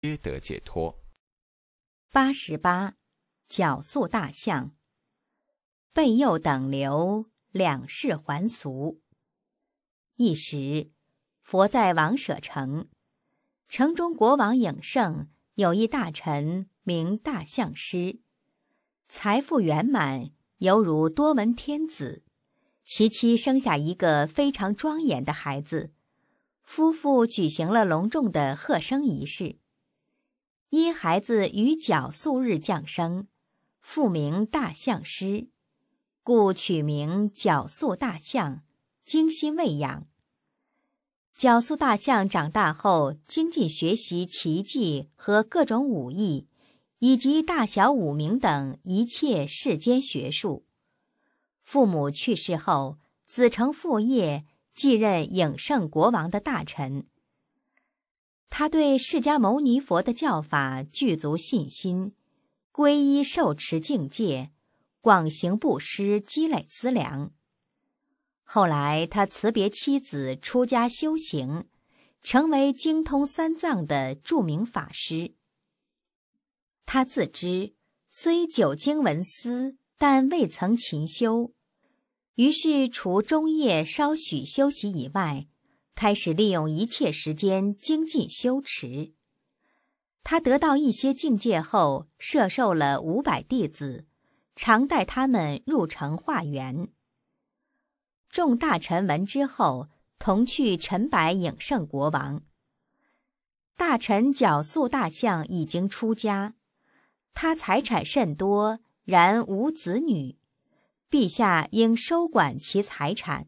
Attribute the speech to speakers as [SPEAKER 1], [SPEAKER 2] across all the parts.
[SPEAKER 1] 皆得解脱。
[SPEAKER 2] 88. 绞塑大象。备幼等流，两世还俗。一时，佛在王舍城，城中国王颖盛有一大臣名大象师，财富圆满，犹如多闻天子。其妻生下一个非常庄严的孩子，夫妇举行了隆重的贺生仪式。因孩子于绞塑日降生，复名大象师，故取名绞塑大象，精心喂养。绞塑大象长大后，精进学习奇技和各种武艺，以及大小五名等一切世间学术。父母去世后，子承父业，继任颖盛国王的大臣。他对释迦牟尼佛的教法具足信心，皈依受持境界，广行布施，积累资粮。后来他辞别妻子，出家修行，成为精通三藏的著名法师。他自知虽久经闻思，但未曾勤修，于是除中夜稍许休息以外，开始利用一切时间精进修持。他得到一些境界后，摄受了500弟子，常带他们入城化缘。众大臣闻之后，同去陈白颖盛国王。大臣绞塑大象已经出家，他财产甚多，然无子女，陛下应收管其财产。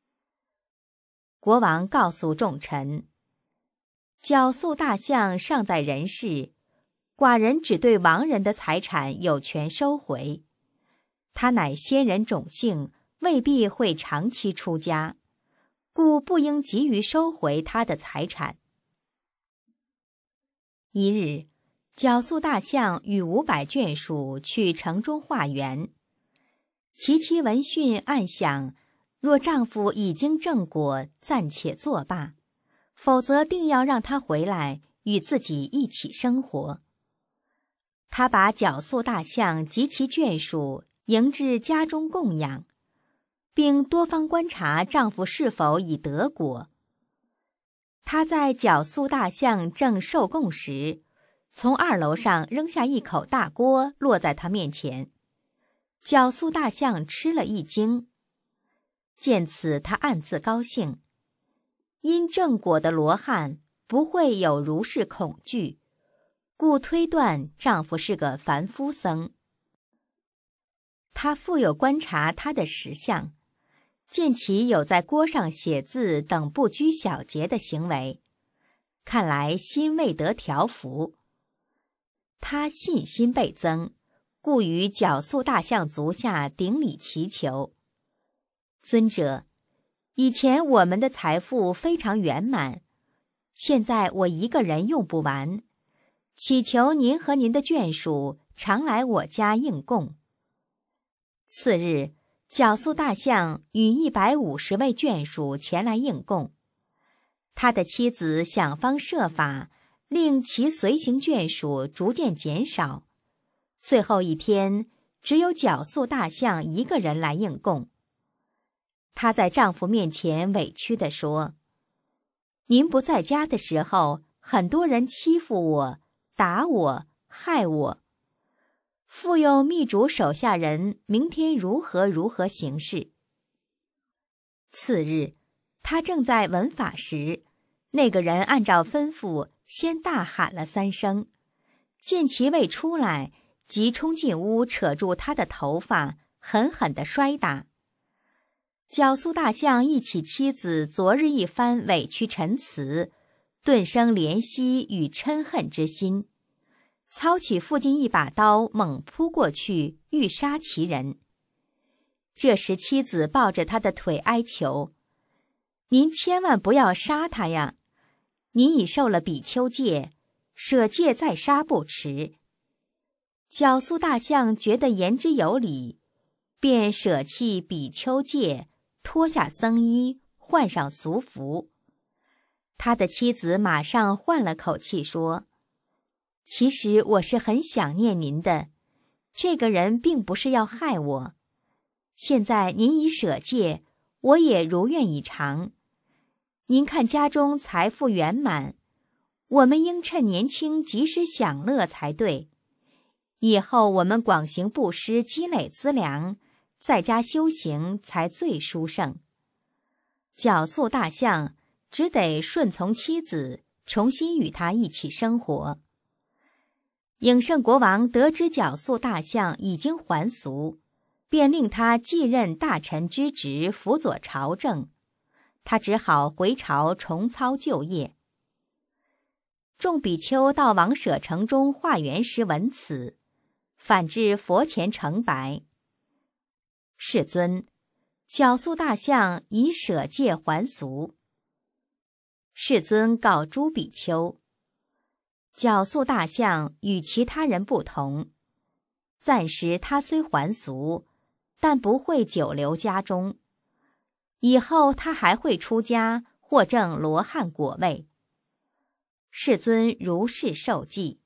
[SPEAKER 2] 国王告诉众臣，绞塑大象尚在人世，寡人只对亡人的财产有权收回。他乃仙人种姓，未必会长期出家，故不应急于收回他的财产。一日，绞塑大象与500眷属去城中化缘。其妻闻讯暗想，若丈夫已经正果，暂且作罢，否则定要让他回来与自己一起生活。她把绞塑大象及其眷属迎至家中供养，并多方观察丈夫是否已得果。她在绞塑大象正受供时，从2楼上扔下一口大锅，落在他面前。绞塑大象吃了一惊，见此，他暗自高兴，因正果的罗汉不会有如是恐惧，故推断丈夫是个凡夫僧。他复有观察他的实相，见其有在锅上写字等不拘小节的行为，看来心未得调伏。他信心倍增，故于绞塑大象足下顶礼祈求，尊者，以前我们的财富非常圆满，现在我一个人用不完，祈求您和您的眷属常来我家应供。次日，绞塑大象与150位眷属前来应供。他的妻子想方设法令其随行眷属逐渐减少，最后一天只有绞塑大象一个人来应供。她在丈夫面前委屈地说，您不在家的时候，很多人欺负我，打我，害我。复有密嘱手下人明天如何行事。次日，她正在闻法时，那个人按照吩咐先大喊了3声，见其未出来，即冲进屋，扯住她的头发，狠狠地摔打。绞塑大象忆起妻子昨日一番委屈陈词，顿生怜惜与嗔恨之心，操起附近一把刀，猛扑过去，欲杀其人。这时妻子抱着他的腿哀求，您千万不要杀他呀，您已受了比丘戒，舍戒再杀不迟。绞塑大象觉得言之有理，便舍弃比丘戒，脱下僧衣，换上俗服。他的妻子马上换了口气说， 其实我是很想念您的，这个人并不是要害我。现在您已舍戒，我也如愿以偿。您看家中财富圆满，我们应趁年轻及时享乐才对。以后我们广行布施，积累资粮，在家修行才最殊胜。皎素大象只得顺从妻子，重新与他一起生活。颖圣国王得知皎素大象已经还俗，便令他继任大臣之职，辅佐朝政。他只好回朝重操旧业。众比丘到王舍城中化缘时闻此，反至佛前承白：世尊，皎素大象已舍戒还俗。世尊告诸比丘：皎素大象与其他人不同，暂时他虽还俗，但不会久留家中。以后他还会出家，获证罗汉果位。世尊如是受记。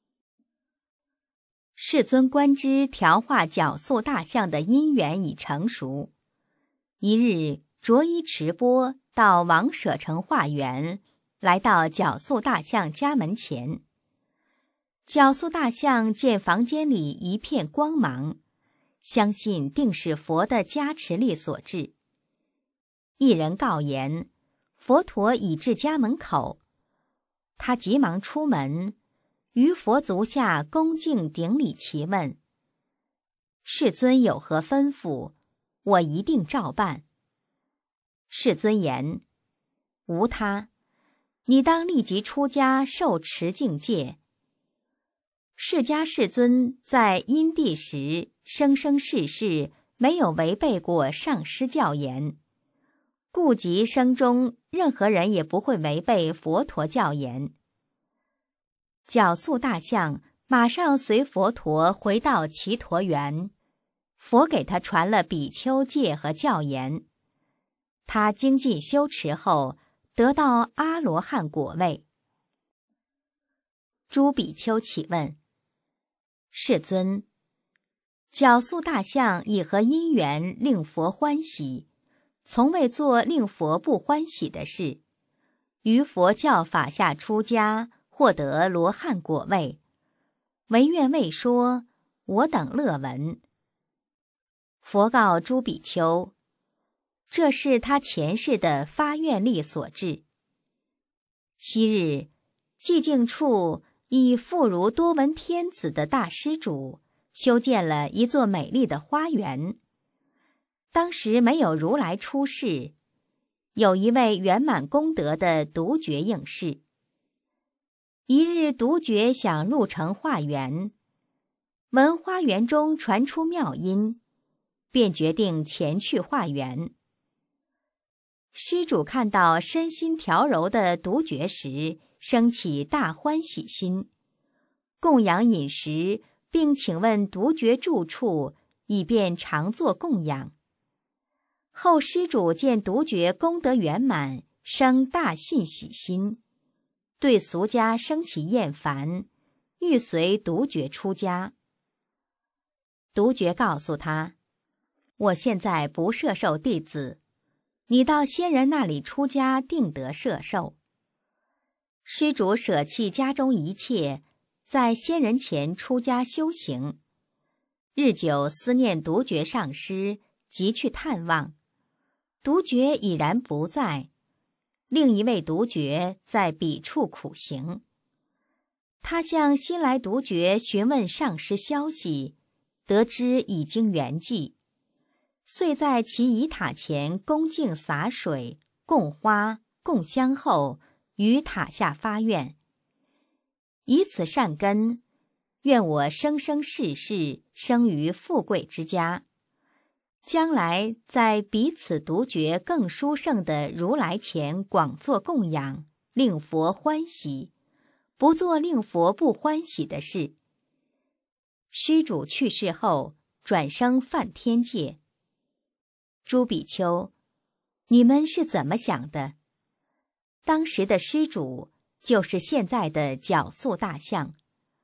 [SPEAKER 2] 世尊观之调化皎素大象的因缘已成熟。一日，着衣持钵到王舍城化缘，来到皎素大象家门前。皎素大象见房间里一片光芒，相信定是佛的加持力所致。一人告言，佛陀已至家门口。他急忙出门，于佛足下恭敬顶礼齐问：世尊有何吩咐？我一定照办。世尊言：无他，你当立即出家受持境戒。释迦世尊在因地时生生世世没有违背过上师教言，故即生中任何人也不会违背佛陀教言。皎素大象马上随佛陀回到祇陀园，佛给他传了比丘戒和教言。他精进修持后，得到阿罗汉果位。诸比丘启问：世尊，皎素大象以何因缘令佛欢喜？从未做令佛不欢喜的事，于佛教法下出家，获得罗汉果位，唯愿未说，我等乐闻。佛告诸比丘：这是他前世的发愿力所致。昔日寂静处以富如多闻天子的大施主修建了一座美丽的花园。当时没有如来出世，有一位圆满功德的独觉应世。一日，独觉想入城化缘，闻花园中传出妙音，便决定前去化缘。施主看到身心调柔的独觉时，生起大欢喜心，供养饮食，并请问独觉住处，以便常作供养。后施主见独觉功德圆满，生大信喜心，对俗家生起厌烦，欲随独觉出家。独觉告诉他：我现在不摄受弟子，你到仙人那里出家，定得摄受。施主舍弃家中一切，在仙人前出家修行，日久思念独觉上师，即去探望。独觉已然不在，另一位独觉在彼处苦行。他向新来独觉询问上师消息，得知已经圆寂，遂在其遗塔前恭敬洒水、供花、供香后，于塔下发愿：以此善根，愿我生生世世生于富贵之家，将来在彼此独觉更殊胜的如来前广作供养，令佛欢喜，不做令佛不欢喜的事。施主去世后，转生梵天界。诸比丘，你们是怎么想的？当时的施主就是现在的皎素大象，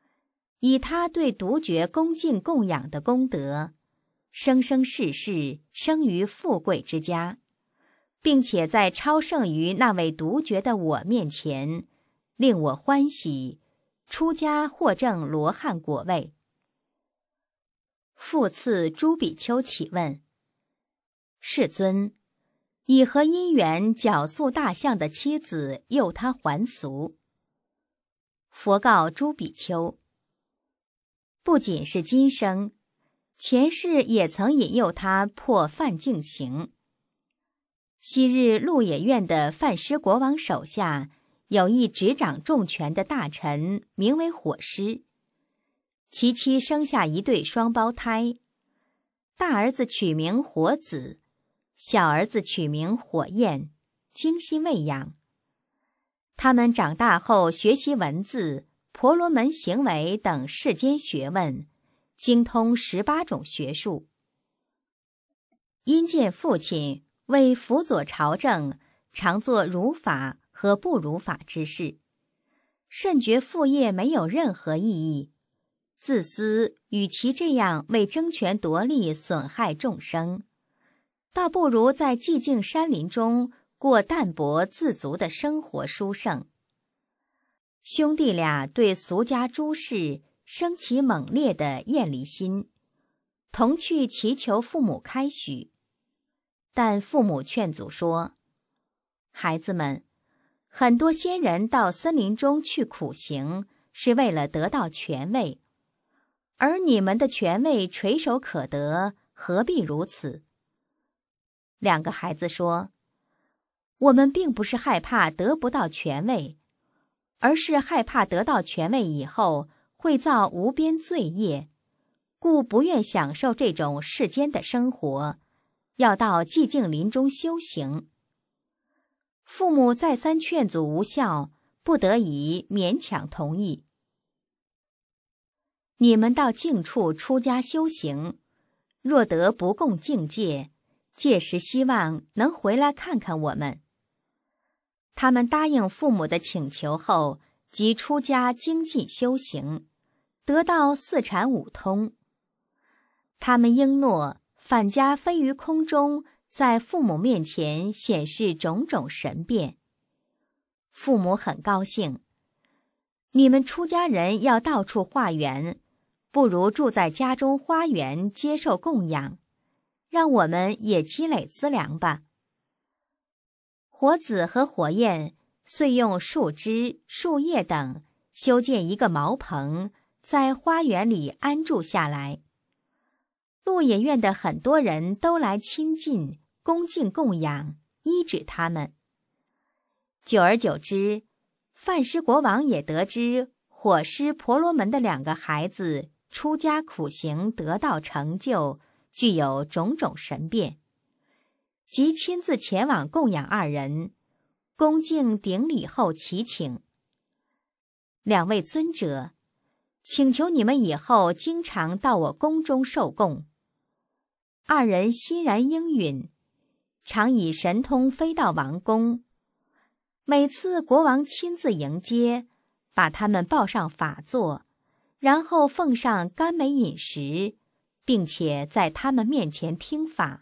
[SPEAKER 2] 以他对独觉恭敬供养的功德，生生世世生于富贵之家，并且在超胜于那位独觉的我面前，令我欢喜，出家获证罗汉果位。复次诸比丘起问：世尊，以何因缘皎素大象的妻子诱他还俗？佛告诸比丘：不仅是今生，前世也曾引诱他破犯净行。昔日鹿野苑的范师国王手下有一执掌重权的大臣，名为火师，其妻生下一对双胞胎，大儿子取名火子，小儿子取名火焰，精心喂养。他们长大后学习文字、婆罗门行为等世间学问，精通18种学术。因见父亲为辅佐朝政，常做如法和不如法之事，甚觉父业没有任何意义，自私与其这样为争权夺利损害众生，倒不如在寂静山林中过淡泊自足的生活殊胜。兄弟俩对俗家诸事生起猛烈的厌离心，同去祈求父母开许。但父母劝阻说：孩子们，很多仙人到森林中去苦行，是为了得到权位，而你们的权位垂手可得，何必如此？两个孩子说：我们并不是害怕得不到权位，而是害怕得到权位以后会造无边罪业，故不愿享受这种世间的生活，要到寂静林中修行。父母再三劝阻无效，不得已勉强同意。你们到净处出家修行，若得不共境界，届时希望能回来看看我们。他们答应父母的请求后，即出家精进修行，得到四禅五通。他们应诺返家飞于空中，在父母面前显示种种神变。父母很高兴。你们出家人要到处化缘，不如住在家中花园接受供养，让我们也积累资粮吧。火子和火焰遂用树枝、树叶等修建一个茅棚，在花园里安住下来。鹿野苑的很多人都来亲近、恭敬供养，医治他们。久而久之，范师国王也得知火师婆罗门的2个孩子出家苦行得到成就，具有种种神变，即亲自前往供养2人，恭敬顶礼后祈请：2位尊者，请求你们以后经常到我宫中受供。2人欣然应允，常以神通飞到王宫。每次国王亲自迎接，把他们抱上法座，然后奉上甘美饮食，并且在他们面前听法。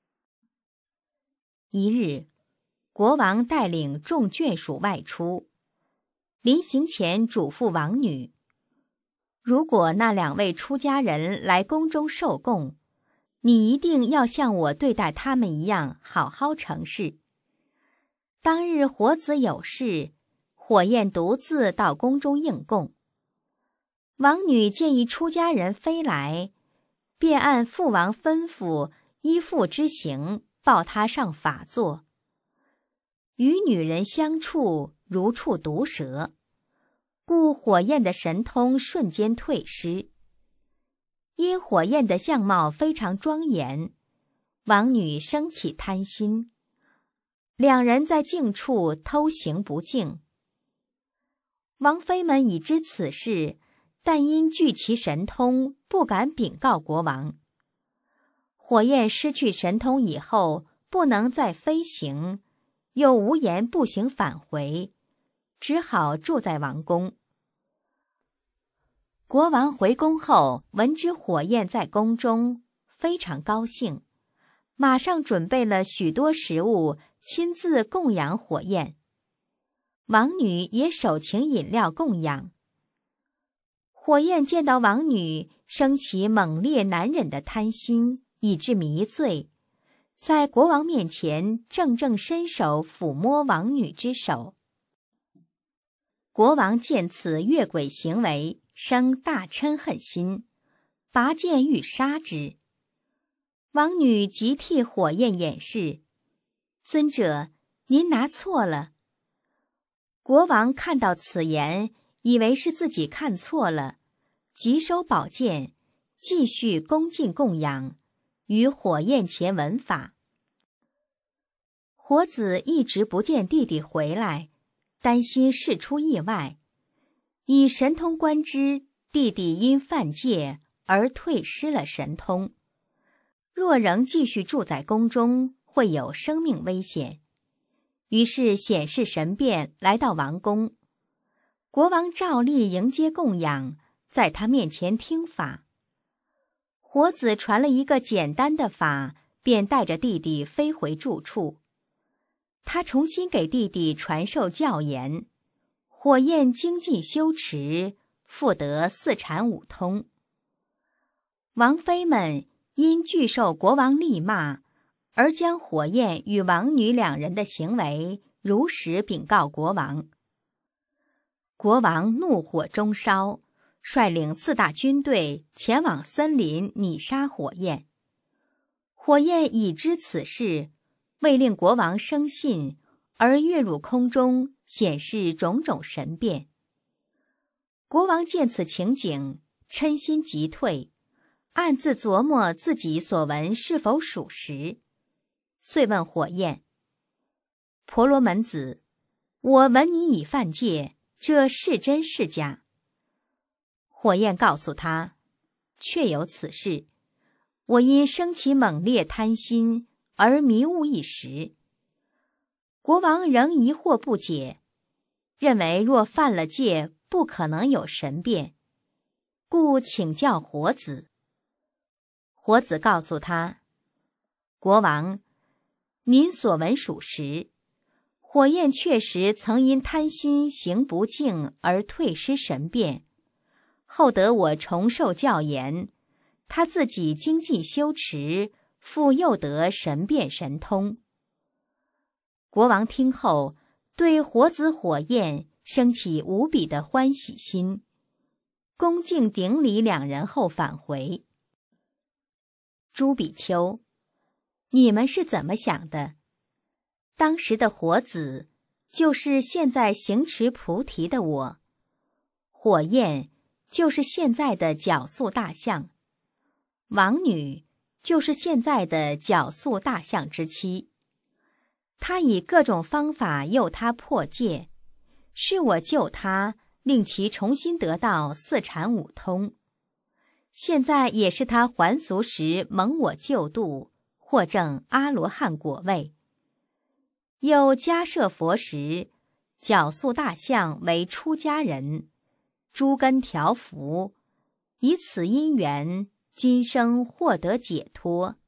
[SPEAKER 2] 一日，国王带领众眷属外出，临行前嘱咐王女：如果那2位出家人来宫中受供，你一定要像我对待他们一样好好成事。当日火子有事，火焰独自到宫中应供。王女见一出家人飞来，便按父王吩咐依父之行，抱他上法座。与女人相处如触毒蛇，故火焰的神通瞬间退失。因火焰的相貌非常庄严，王女生起贪心，2人在境处偷行不敬。王妃们已知此事，但因惧其神通，不敢禀告国王。火焰失去神通以后，不能再飞行，又无颜步行返回，只好住在王宫。 国王回宫后，闻知火焰在宫中，非常高兴，马上准备了许多食物，亲自供养火焰。王女也手擎饮料供养。火焰见到王女，生起猛烈难忍的贪心，以致迷醉，在国王面前正伸手抚摸王女之手。国王见此越轨行为，生大嗔恨心，拔剑欲杀之。王女即替火焰掩饰：“尊者，您拿错了。”国王看到此言，以为是自己看错了，即收宝剑，继续恭敬供养，于火焰前闻法。火子一直不见弟弟回来，担心事出意外，以神通观之，弟弟因犯戒而退失了神通，若仍继续住在宫中，会有生命危险。于是显示神变，来到王宫。国王照例迎接供养，在他面前听法。火子传了一个简单的法，便带着弟弟飞回住处。他重新给弟弟传授教言，火焰精进修持，复得四禅五通。王妃们因惧受国王厉骂，而将火焰与王女两人的行为如实禀告国王。国王怒火中烧，率领4大军队前往森林拟杀火焰。火焰已知此事，为令国王生信，而跃入空中，显示种种神变。国王见此情景，嗔心急退，暗自琢磨自己所闻是否属实，遂问火焰：“婆罗门子，我闻你已犯戒，这是真是假？”火焰告诉他：“确有此事，我因生起猛烈贪心而迷误一时。”国王仍疑惑不解，认为若犯了戒，不可能有神变，故请教火子。火子告诉他：“国王，您所闻属实，火焰确实曾因贪心行不敬而退失神变，后得我重授教言，他自己精进修持，复又得神变神通。”国王听后，对火子火焰升起无比的欢喜心，恭敬顶礼两人后返回。诸比丘，你们是怎么想的？当时的火子，就是现在行持菩提的我；火焰，就是现在的角宿大象；王女，就是现在的角宿大象之妻。他以各种方法诱他破戒，是我救他，令其重新得到四禅五通。现在也是他还俗时蒙我救度，获证阿罗汉果位。又迦摄佛时，角宿大象为出家人，诸根调伏，以此因缘，今生获得解脱。